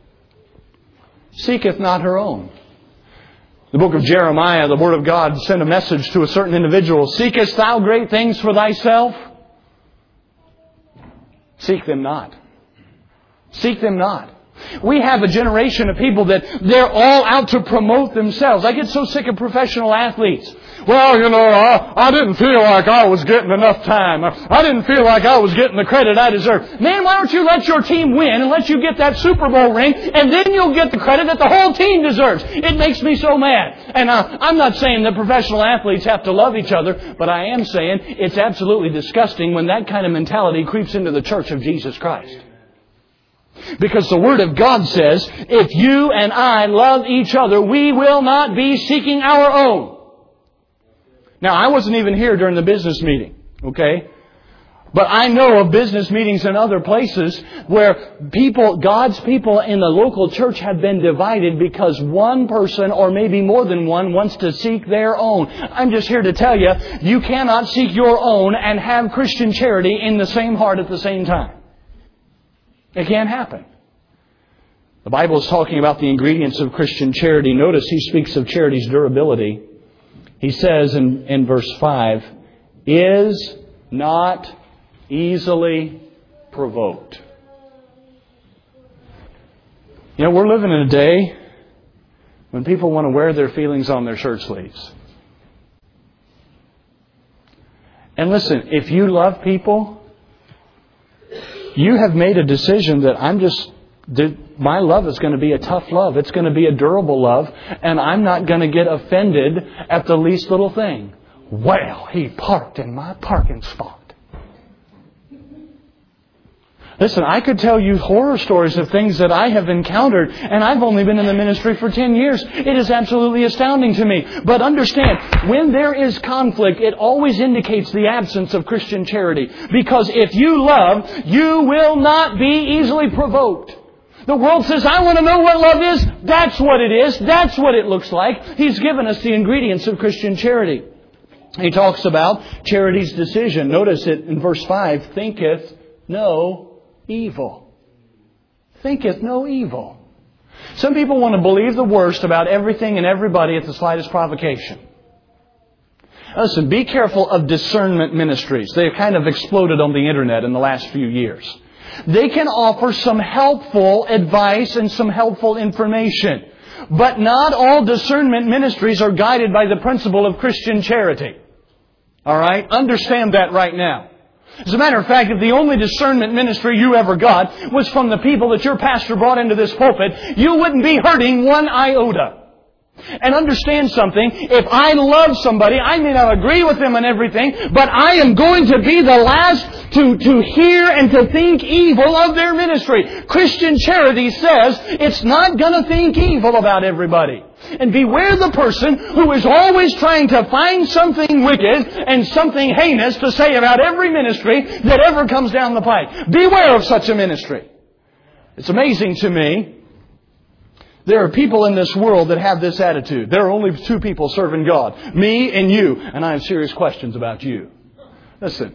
Seeketh not her own. The book of Jeremiah, the Word of God, sent a message to a certain individual. Seekest thou great things for thyself? Seek them not. Seek them not. We have a generation of people that they're all out to promote themselves. I get so sick of professional athletes. Well, you know, I, I didn't feel like I was getting enough time. I didn't feel like I was getting the credit I deserve. Man, why don't you let your team win and let you get that Super Bowl ring, and then you'll get the credit that the whole team deserves. It makes me so mad. And uh, I'm not saying that professional athletes have to love each other, but I am saying it's absolutely disgusting when that kind of mentality creeps into the church of Jesus Christ. Because the Word of God says, if you and I love each other, we will not be seeking our own. Now, I wasn't even here during the business meeting, okay? But I know of business meetings in other places where people, God's people in the local church have been divided because one person, or maybe more than one, wants to seek their own. I'm just here to tell you, you cannot seek your own and have Christian charity in the same heart at the same time. It can't happen. The Bible is talking about the ingredients of Christian charity. Notice He speaks of charity's durability. He says in, in verse five, is not easily provoked. You know, we're living in a day when people want to wear their feelings on their shirt sleeves. And listen, if you love people, you have made a decision that I'm just, my love is going to be a tough love. It's going to be a durable love. And I'm not going to get offended at the least little thing. Well, he parked in my parking spot. Listen, I could tell you horror stories of things that I have encountered, and I've only been in the ministry for ten years. It is absolutely astounding to me. But understand, when there is conflict, it always indicates the absence of Christian charity. Because if you love, you will not be easily provoked. The world says, I want to know what love is. That's what it is. That's what it looks like. He's given us the ingredients of Christian charity. He talks about charity's decision. Notice it in verse five, thinketh no evil. Thinketh no evil. Some people want to believe the worst about everything and everybody at the slightest provocation. Listen, be careful of discernment ministries. They've kind of exploded on the internet in the last few years. They can offer some helpful advice and some helpful information. But not all discernment ministries are guided by the principle of Christian charity. All right? Understand that right now. As a matter of fact, if the only discernment ministry you ever got was from the people that your pastor brought into this pulpit, you wouldn't be hurting one iota. And understand something, if I love somebody, I may not agree with them on everything, but I am going to be the last to, to hear and to think evil of their ministry. Christian charity says it's not going to think evil about everybody. And beware the person who is always trying to find something wicked and something heinous to say about every ministry that ever comes down the pike. Beware of such a ministry. It's amazing to me. There are people in this world that have this attitude. There are only two people serving God. Me and you. And I have serious questions about you. Listen,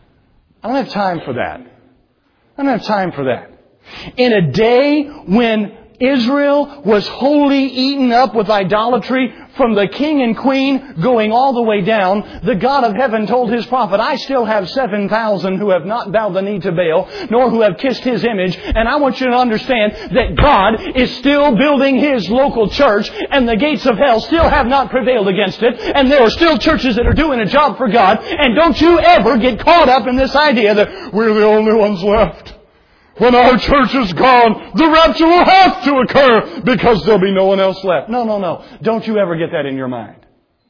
I don't have time for that. I don't have time for that. In a day when Israel was wholly eaten up with idolatry from the king and queen going all the way down, the God of heaven told His prophet, I still have seven thousand who have not bowed the knee to Baal, nor who have kissed His image. And I want you to understand that God is still building His local church, and the gates of hell still have not prevailed against it. And there are still churches that are doing a job for God. And don't you ever get caught up in this idea that we're the only ones left. When our church is gone, the rapture will have to occur because there'll be no one else left. No, no, no. Don't you ever get that in your mind.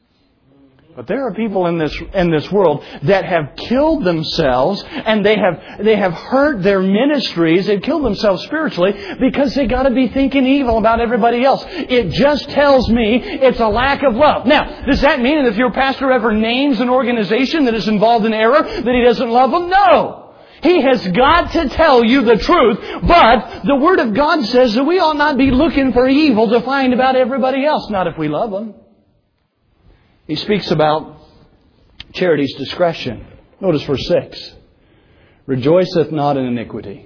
But there are people in this in this world that have killed themselves, and they have they have hurt their ministries. They've killed themselves spiritually because they got to be thinking evil about everybody else. It just tells me it's a lack of love. Now, does that mean that if your pastor ever names an organization that is involved in error, that he doesn't love them? No. He has got to tell you the truth, but the Word of God says that we ought not be looking for evil to find about everybody else, not if we love them. He speaks about charity's discretion. Notice verse six. Rejoiceth not in iniquity.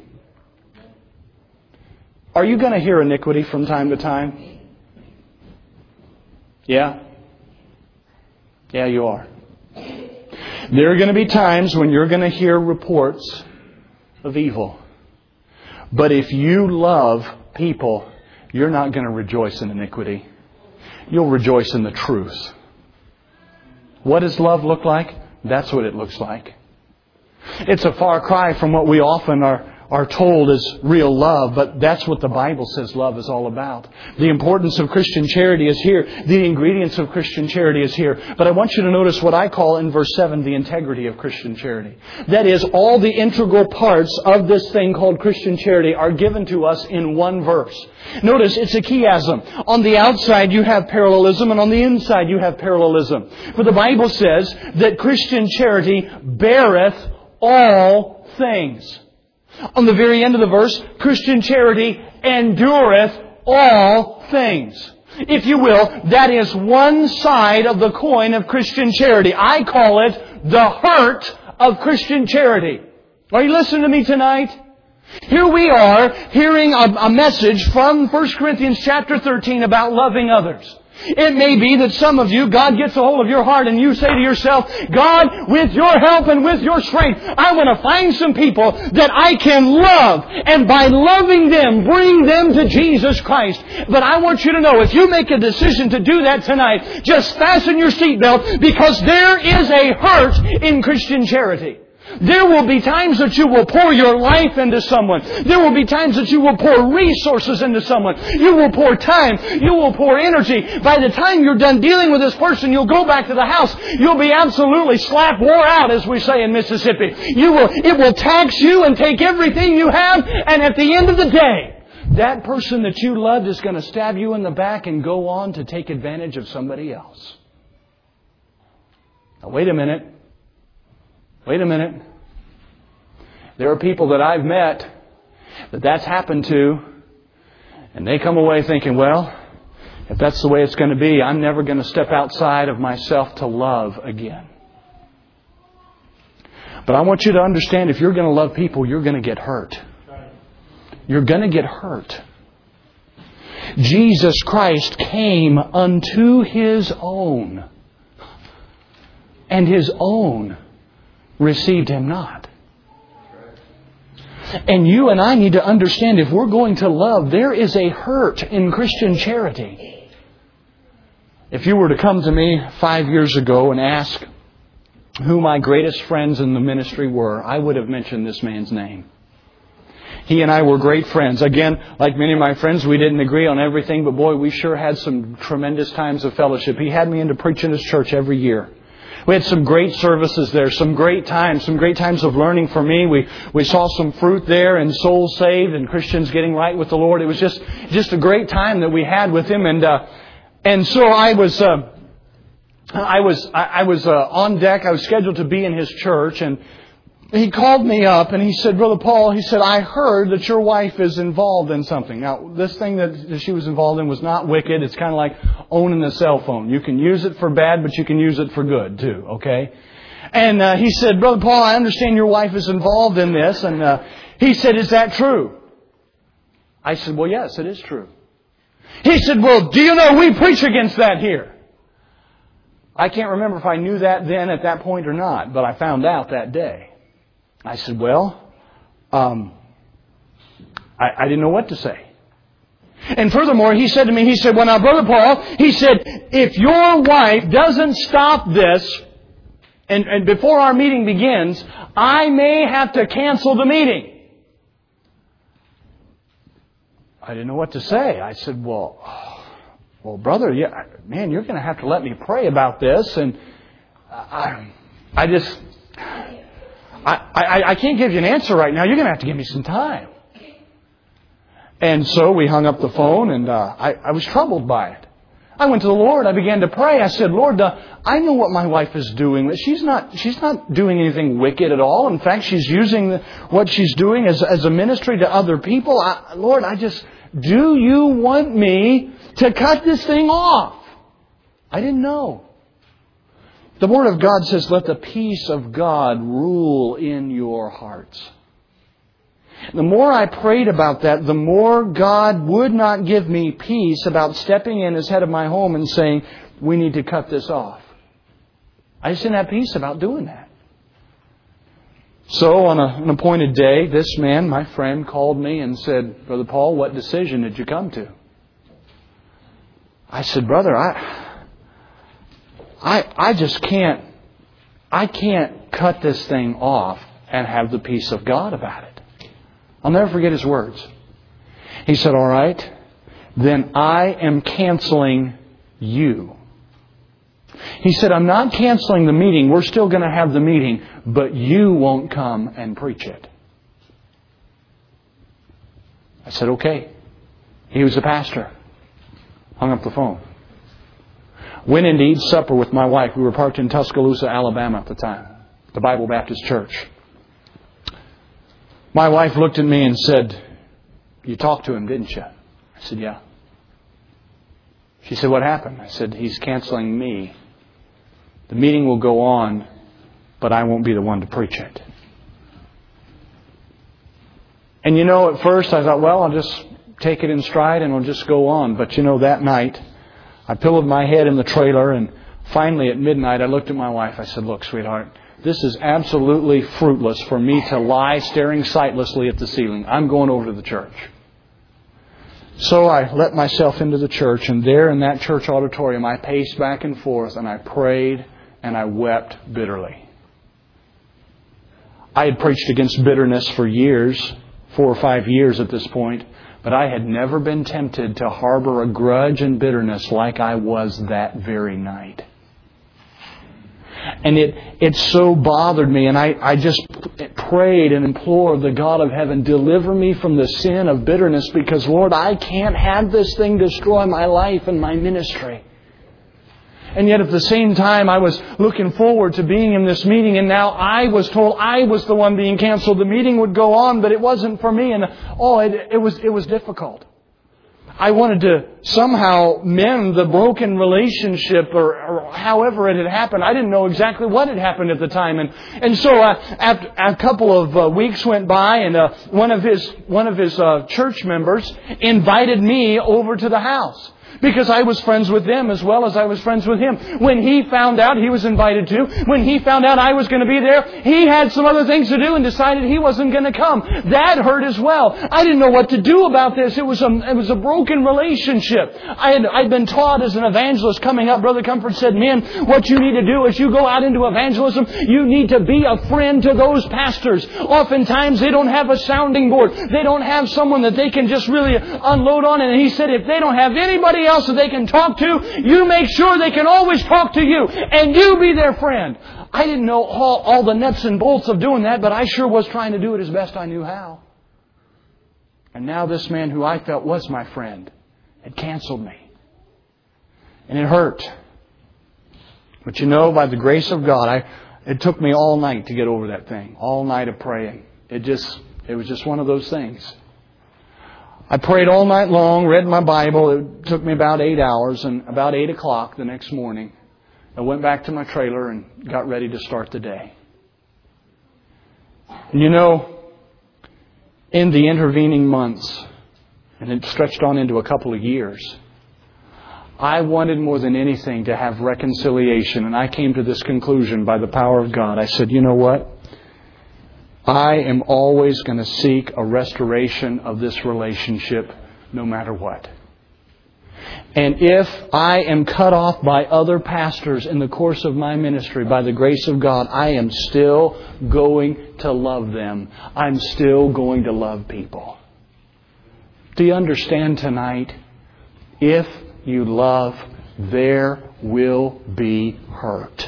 Are you going to hear iniquity from time to time? Yeah? Yeah, you are. There are going to be times when you're going to hear reports of evil. But if you love people, you're not going to rejoice in iniquity. You'll rejoice in the truth. What does love look like? That's what it looks like. It's a far cry from what we often are, are told is real love, but that's what the Bible says love is all about. The importance of Christian charity is here. The ingredients of Christian charity is here. But I want you to notice what I call in verse seven the integrity of Christian charity. That is, all the integral parts of this thing called Christian charity are given to us in one verse. Notice, it's a chiasm. On the outside you have parallelism, and on the inside you have parallelism. For the Bible says that Christian charity beareth all things. On the very end of the verse, Christian charity endureth all things. If you will, that is one side of the coin of Christian charity. I call it the hurt of Christian charity. Are you listening to me tonight? Here we are hearing a, a message from First Corinthians chapter thirteen about loving others. It may be that some of you, God gets a hold of your heart and you say to yourself, God, with your help and with your strength, I want to find some people that I can love, and by loving them, bring them to Jesus Christ. But I want you to know, if you make a decision to do that tonight, just fasten your seatbelt, because there is a hurt in Christian charity. There will be times that you will pour your life into someone. There will be times that you will pour resources into someone. You will pour time. You will pour energy. By the time you're done dealing with this person, you'll go back to the house. You'll be absolutely slap wore out, as we say in Mississippi. You will, it will tax you and take everything you have. And at the end of the day, that person that you loved is going to stab you in the back and go on to take advantage of somebody else. Now, wait a minute. Wait a minute. There are people that I've met that that's happened to, and they come away thinking, well, if that's the way it's going to be, I'm never going to step outside of myself to love again. But I want you to understand, if you're going to love people, you're going to get hurt. You're going to get hurt. Jesus Christ came unto His own, and His own received Him not. And you and I need to understand, if we're going to love, there is a hurt in Christian charity. If you were to come to me five years ago and ask who my greatest friends in the ministry were, I would have mentioned this man's name. He and I were great friends. Again, like many of my friends, we didn't agree on everything, but boy, we sure had some tremendous times of fellowship. He had me into preaching his church every year. We had some great services there, some great times, some great times of learning for me. We we saw some fruit there, and souls saved, and Christians getting right with the Lord. It was just just a great time that we had with him, and uh, and so I was uh, I was I, I was uh, on deck. I was scheduled to be in his church, and he called me up and he said, Brother Paul, he said, I heard that your wife is involved in something. Now, this thing that she was involved in was not wicked. It's kind of like owning a cell phone. You can use it for bad, but you can use it for good too, okay? And uh, he said, Brother Paul, I understand your wife is involved in this. And uh, he said, is that true? I said, well, yes, it is true. He said, well, do you know we preach against that here? I can't remember if I knew that then at that point or not, but I found out that day. I said, well, um, I, I didn't know what to say. And furthermore, he said to me, he said, well, now, Brother Paul, he said, if your wife doesn't stop this, and, and before our meeting begins, I may have to cancel the meeting. I didn't know what to say. I said, well, well, brother, yeah, man, you're going to have to let me pray about this. And I, I just... I, I, I can't give you an answer right now. You're going to have to give me some time. And so we hung up the phone, and uh, I, I was troubled by it. I went to the Lord. I began to pray. I said, Lord, uh, I know what my wife is doing. She's not she's not doing anything wicked at all. In fact, she's using the, what she's doing as, as a ministry to other people. I, Lord, I just, do you want me to cut this thing off? I didn't know. The Word of God says, let the peace of God rule in your hearts. The more I prayed about that, the more God would not give me peace about stepping in as head of my home and saying, we need to cut this off. I just didn't have peace about doing that. So on a, an appointed day, this man, my friend, called me and said, Brother Paul, what decision did you come to? I said, Brother, I, I, I just can't, I can't cut this thing off and have the peace of God about it. I'll never forget his words. He said, all right, then I am canceling you. He said, I'm not canceling the meeting. We're still going to have the meeting, but you won't come and preach it. I said, okay. He was a pastor. Hung up the phone. Went in to eat supper with my wife. We were parked in Tuscaloosa, Alabama at the time. The Bible Baptist Church. My wife looked at me and said, you talked to him, didn't you? I said, yeah. She said, what happened? I said, he's canceling me. The meeting will go on, but I won't be the one to preach it. And you know, at first I thought, well, I'll just take it in stride and we'll just go on. But you know, that night, I pillowed my head in the trailer, and finally at midnight I looked at my wife. I said, look, sweetheart, this is absolutely fruitless for me to lie staring sightlessly at the ceiling. I'm going over to the church. So I let myself into the church, and there in that church auditorium I paced back and forth and I prayed and I wept bitterly. I had preached against bitterness for years, four or five years at this point, but I had never been tempted to harbor a grudge and bitterness like I was that very night. And it it so bothered me, and I, I just prayed and implored the God of heaven, deliver me from the sin of bitterness, because, Lord, I can't have this thing destroy my life and my ministry. And yet at the same time, I was looking forward to being in this meeting, and now I was told I was the one being canceled. The meeting would go on, but it wasn't for me, and oh, it, it was it was difficult. I wanted to somehow mend the broken relationship, or, or however it had happened. I didn't know exactly what had happened at the time, and and so uh, after a couple of uh, weeks went by, and uh, one of his one of his uh, church members invited me over to the house. Because I was friends with them as well as I was friends with him. When he found out he was invited to, when he found out I was going to be there, he had some other things to do and decided he wasn't going to come. That hurt as well. I didn't know what to do about this. It was a, it was a broken relationship. I had, I'd been taught as an evangelist coming up. Brother Comfort said, men, what you need to do as you go out into evangelism, you need to be a friend to those pastors. Oftentimes they don't have a sounding board. They don't have someone that they can just really unload on. And he said, if they don't have anybody else that they can talk to, you make sure they can always talk to you, and you be their friend. I didn't know all, all the nuts and bolts of doing that, but I sure was trying to do it as best I knew how. And now this man who I felt was my friend had canceled me. And it hurt. But you know, by the grace of God, I, it took me all night to get over that thing. All night of praying. It just, it was just one of those things. I prayed all night long, read my Bible. It took me about eight hours, and about eight o'clock the next morning, I went back to my trailer and got ready to start the day. And you know, in the intervening months, and it stretched on into a couple of years, I wanted more than anything to have reconciliation, and I came to this conclusion by the power of God. I said, you know what? I am always going to seek a restoration of this relationship no matter what. And if I am cut off by other pastors in the course of my ministry, by the grace of God, I am still going to love them. I'm still going to love people. Do you understand tonight? If you love, there will be hurt.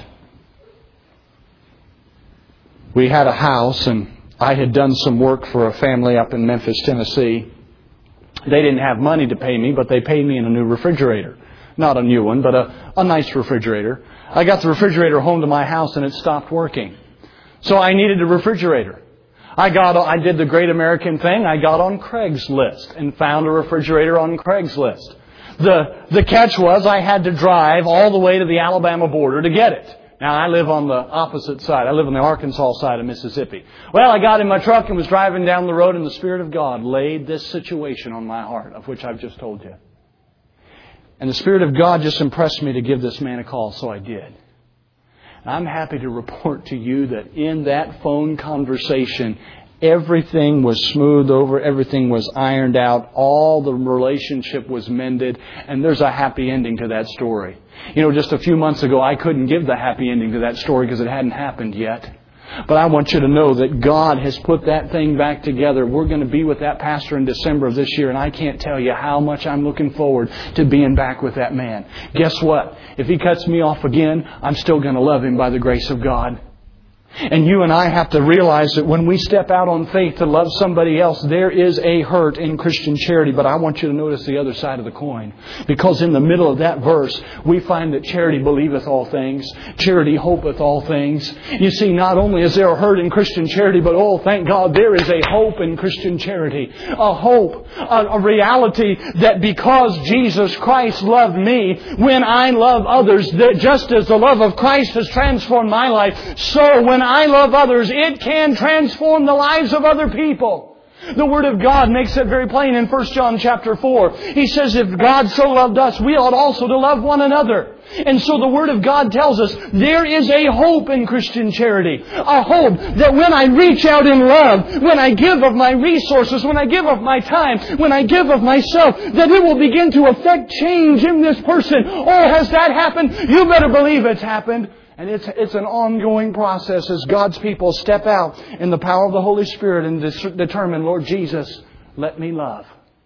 We had a house, and I had done some work for a family up in Memphis, Tennessee. They didn't have money to pay me, but they paid me in a new refrigerator. Not a new one, but a, a nice refrigerator. I got the refrigerator home to my house, and it stopped working. So I needed a refrigerator. I got, I did the great American thing. I got on Craigslist and found a refrigerator on Craigslist. The, the catch was I had to drive all the way to the Alabama border to get it. Now, I live on the opposite side. I live on the Arkansas side of Mississippi. Well, I got in my truck and was driving down the road, and the Spirit of God laid this situation on my heart, of which I've just told you. And the Spirit of God just impressed me to give this man a call, so I did. I'm happy to report to you that in that phone conversation, everything was smoothed over, everything was ironed out, all the relationship was mended, and there's a happy ending to that story. You know, just a few months ago, I couldn't give the happy ending to that story because it hadn't happened yet. But I want you to know that God has put that thing back together. We're going to be with that pastor in December of this year, and I can't tell you how much I'm looking forward to being back with that man. Guess what? If he cuts me off again, I'm still going to love him by the grace of God. And you and I have to realize that when we step out on faith to love somebody else, there is a hurt in Christian charity. But I want you to notice the other side of the coin. Because in the middle of that verse, we find that charity believeth all things. Charity hopeth all things. You see, not only is there a hurt in Christian charity, but oh, thank God, there is a hope in Christian charity. A hope, a, a reality that because Jesus Christ loved me, when I love others, that just as the love of Christ has transformed my life, so when I love others, it can transform the lives of other people. The Word of God makes it very plain in First John chapter four. He says, if God so loved us, we ought also to love one another. And so the Word of God tells us there is a hope in Christian charity. A hope that when I reach out in love, when I give of my resources, when I give of my time, when I give of myself, that it will begin to affect change in this person. Oh, has that happened? You better believe it's happened. And it's it's an ongoing process as God's people step out in the power of the Holy Spirit and dis- determine, Lord Jesus, let me love.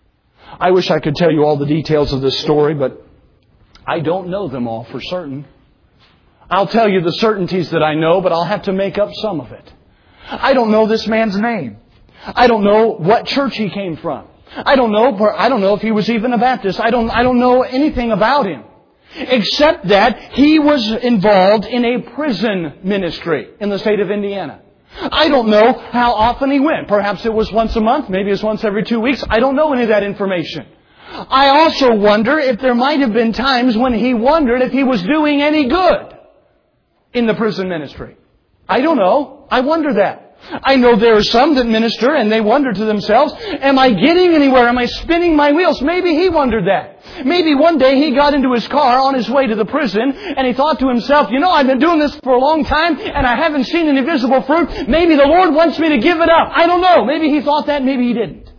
I wish I could tell you all the details of this story, but I don't know them all for certain. I'll tell you the certainties that I know, but I'll have to make up some of it. I don't know this man's name. I don't know what church he came from. I don't know. I don't know if he was even a Baptist. I don't. I don't know anything about him. Except that he was involved in a prison ministry in the state of Indiana. I don't know how often he went. Perhaps it was once a month. Maybe it was once every two weeks. I don't know any of that information. I also wonder if there might have been times when he wondered if he was doing any good in the prison ministry. I don't know. I wonder that. I know there are some that minister and they wonder to themselves, am I getting anywhere? Am I spinning my wheels? Maybe he wondered that. Maybe one day he got into his car on his way to the prison and he thought to himself, you know, I've been doing this for a long time and I haven't seen any visible fruit. Maybe the Lord wants me to give it up. I don't know. Maybe he thought that. Maybe he didn't.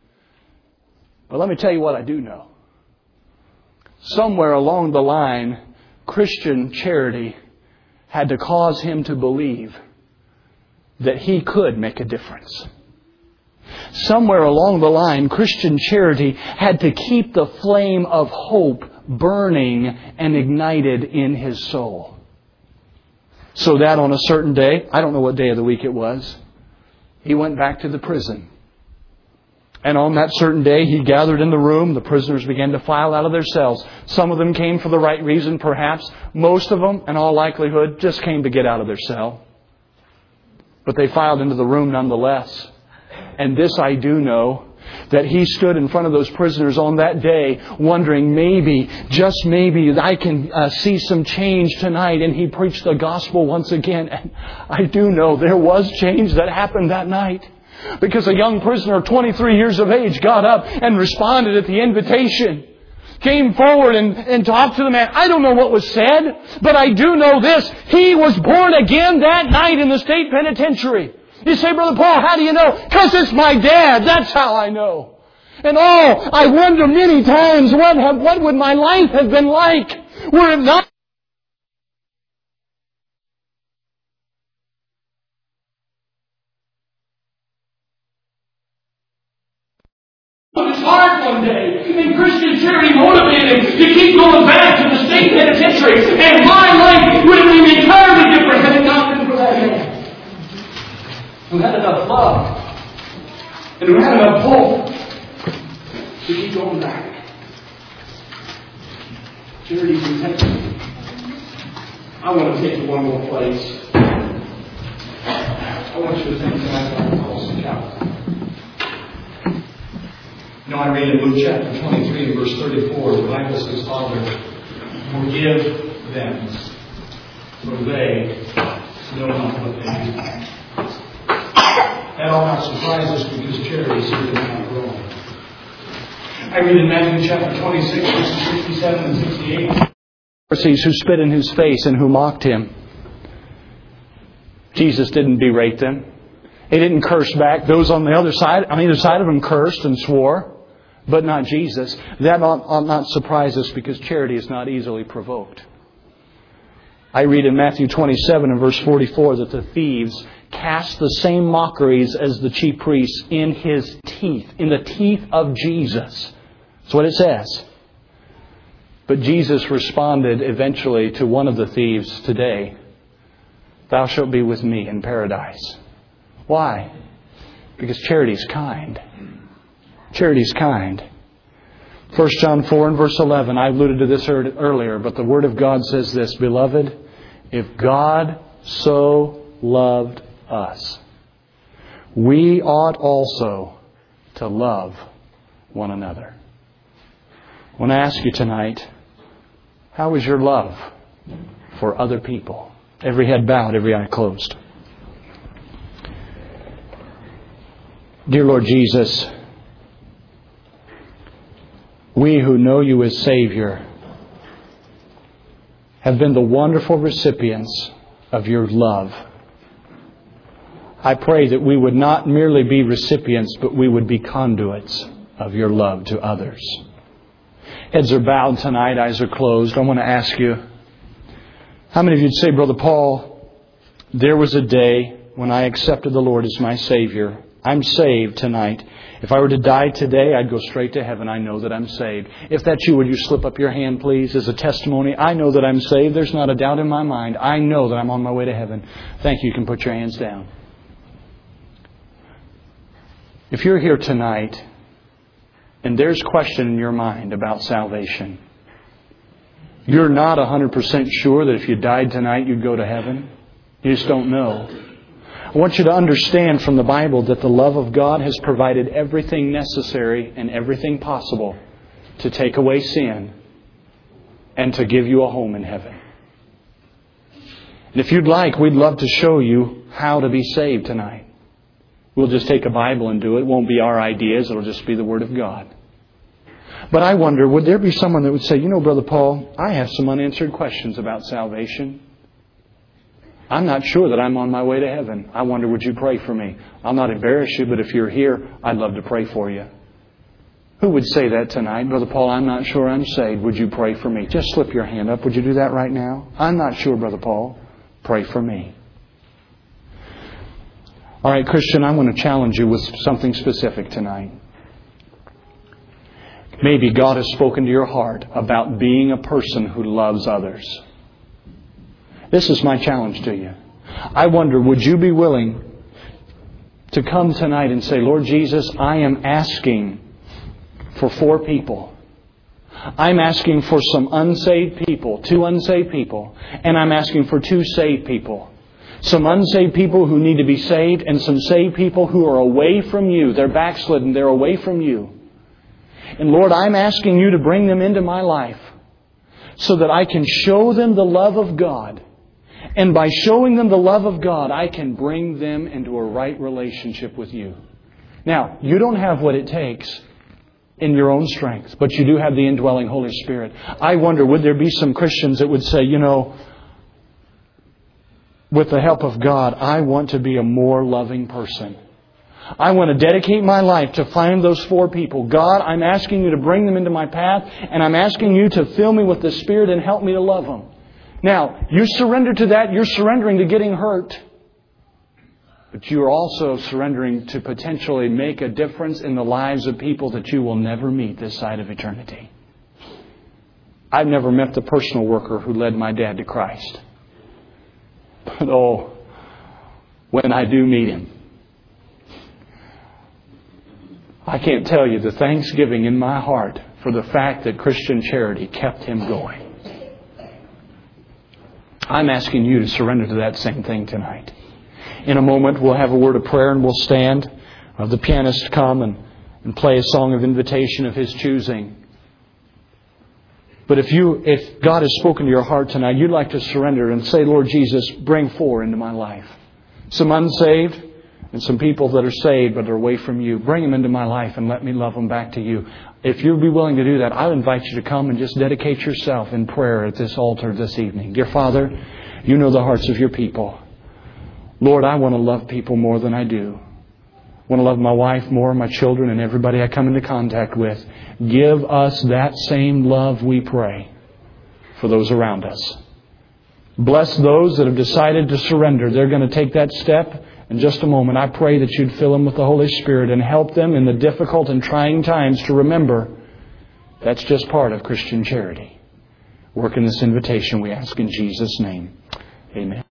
But let me tell you what I do know. Somewhere along the line, Christian charity had to cause him to believe that he could make a difference. Somewhere along the line, Christian charity had to keep the flame of hope burning and ignited in his soul. So that on a certain day, I don't know what day of the week it was, he went back to the prison. And on that certain day, he gathered in the room. The prisoners began to file out of their cells. Some of them came for the right reason, perhaps. Most of them, in all likelihood, just came to get out of their cell. But they filed into the room nonetheless. And this I do know, that he stood in front of those prisoners on that day wondering, maybe, just maybe, I can uh, see some change tonight. And he preached the gospel once again. And I do know there was change that happened that night. Because a young prisoner, twenty-three years of age, got up and responded at the invitation. Came forward and, and talked to the man. I don't know what was said, but I do know this. He was born again that night in the state penitentiary. You say, Brother Paul, how do you know? Because it's my dad. That's how I know. And oh, I wonder many times what, have, what would my life have been like were it not. It's hard one day, and Christian charity motivated him to keep going back to the state penitentiary, and my life would have been entirely different had it not been for that man who had enough love and who had enough hope to keep going back. Charity's integrity. I want to take you one more place. I want you to think tonight about Paul's account. You know, I read in Luke chapter twenty-three and verse thirty-four, the Bible says, Father, forgive them, for they know not what they do. That ought not surprise us because charity is certainly not wrong. I read in Matthew chapter twenty-six, verses sixty-seven and sixty-eight. Pharisees who spit in his face and who mocked him. Jesus didn't berate them. He didn't curse back. Those on the other side, on either side of him cursed and swore, but not Jesus. That ought, ought not surprise us because charity is not easily provoked. I read in Matthew twenty-seven and verse forty-four that the thieves cast the same mockeries as the chief priests in his teeth, in the teeth of Jesus. That's what it says. But Jesus responded eventually to one of the thieves today, "Thou shalt be with me in paradise." Why? Because charity is kind. Charity is kind. First John four and verse eleven. I alluded to this earlier, but the Word of God says this, "Beloved, if God so loved us, we ought also to love one another." I want to ask you tonight, how is your love for other people? Every head bowed, every eye closed. Dear Lord Jesus, we who know You as Savior have been the wonderful recipients of Your love. I pray that we would not merely be recipients, but we would be conduits of Your love to others. Heads are bowed tonight, eyes are closed. I want to ask you, how many of you would say, Brother Paul, there was a day when I accepted the Lord as my Savior. I'm saved tonight. If I were to die today, I'd go straight to heaven. I know that I'm saved. If that's you, would you slip up your hand, please, as a testimony? I know that I'm saved. There's not a doubt in my mind. I know that I'm on my way to heaven. Thank you. You can put your hands down. If you're here tonight and there's question in your mind about salvation, you're not one hundred percent sure that if you died tonight, you'd go to heaven. You just don't know. I want you to understand from the Bible that the love of God has provided everything necessary and everything possible to take away sin and to give you a home in heaven. And if you'd like, we'd love to show you how to be saved tonight. We'll just take a Bible and do it. It won't be our ideas. It'll just be the Word of God. But I wonder, would there be someone that would say, you know, Brother Paul, I have some unanswered questions about salvation. I'm not sure that I'm on my way to heaven. I wonder, would you pray for me? I'll not embarrass you, but if you're here, I'd love to pray for you. Who would say that tonight? Brother Paul, I'm not sure I'm saved. Would you pray for me? Just slip your hand up. Would you do that right now? I'm not sure, Brother Paul. Pray for me. All right, Christian, I'm going to challenge you with something specific tonight. Maybe God has spoken to your heart about being a person who loves others. This is my challenge to you. I wonder, would you be willing to come tonight and say, Lord Jesus, I am asking for four people. I'm asking for some unsaved people, two unsaved people, and I'm asking for two saved people. Some unsaved people who need to be saved and some saved people who are away from You. They're backslidden. They're away from You. And Lord, I'm asking You to bring them into my life so that I can show them the love of God. And by showing them the love of God, I can bring them into a right relationship with You. Now, you don't have what it takes in your own strength, but you do have the indwelling Holy Spirit. I wonder, would there be some Christians that would say, you know, with the help of God, I want to be a more loving person. I want to dedicate my life to find those four people. God, I'm asking You to bring them into my path, and I'm asking You to fill me with the Spirit and help me to love them. Now, you surrender to that, you're surrendering to getting hurt. But you're also surrendering to potentially make a difference in the lives of people that you will never meet this side of eternity. I've never met the personal worker who led my dad to Christ. But oh, when I do meet him, I can't tell you the thanksgiving in my heart for the fact that Christian Charity kept him going. I'm asking you to surrender to that same thing tonight. In a moment, we'll have a word of prayer and we'll stand. We'll have the pianist come and, and play a song of invitation of his choosing. But if you, if God has spoken to your heart tonight, you'd like to surrender and say, Lord Jesus, bring four into my life. Some unsaved and some people that are saved but are away from You. Bring them into my life and let me love them back to You. If you'd be willing to do that, I invite you to come and just dedicate yourself in prayer at this altar this evening. Dear Father, You know the hearts of Your people. Lord, I want to love people more than I do. I want to love my wife more, my children, and everybody I come into contact with. Give us that same love, we pray, for those around us. Bless those that have decided to surrender. They're going to take that step in just a moment. I pray that You'd fill them with the Holy Spirit and help them in the difficult and trying times to remember that's just part of Christian charity. Work in this invitation, we ask in Jesus' name. Amen.